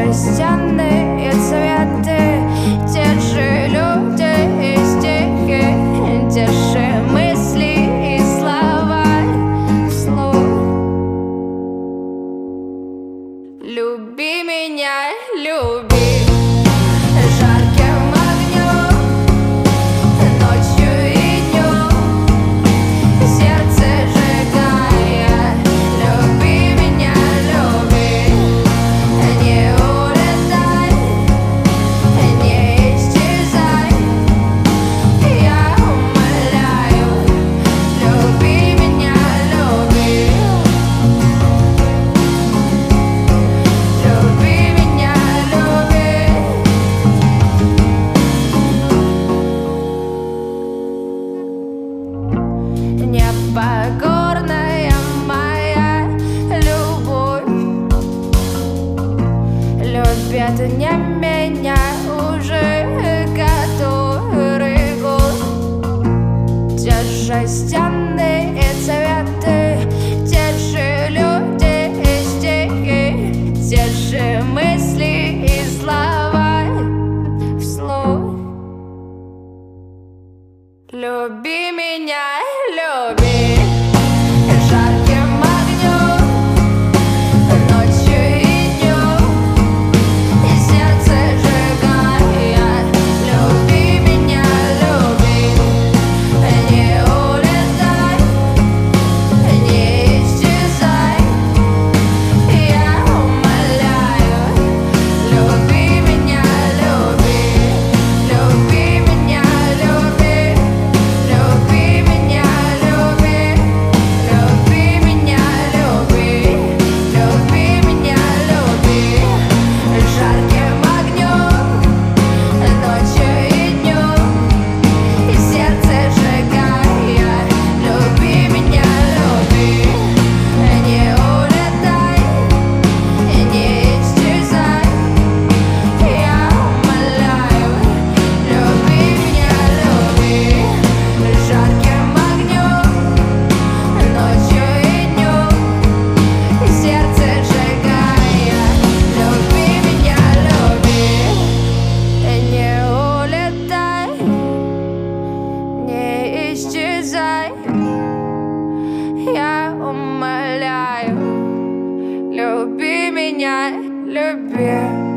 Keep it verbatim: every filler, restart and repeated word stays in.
жестяные цветы, те же люди и стихи, те же мысли и слова вслух. Люби меня, люби. Непокорная моя любовь, любят не меня уже который год. Те жестяные цветы, те же люди и стихи, те же мысли и слова вслух. Люби меня, люби. Жарким огнем, ночью и днем, и сердце сжигая. Люби меня, люби. Не улетай, не исчезай. Я умоляю, люби меня, люби. Люби меня, люби. Люби меня, люби, люби меня, люби, люби меня, люби. Жарким огнем, ночью и днем, и сердце сжигая. Люби меня, люби. Не улетай, не исчезай. Я умоляю, люби меня, люби. Жарким огнем, ночью и днем, и сердце сжигая. Люби меня, люби. Не улетай, не исчезай. Я умоляю, люби меня, люби.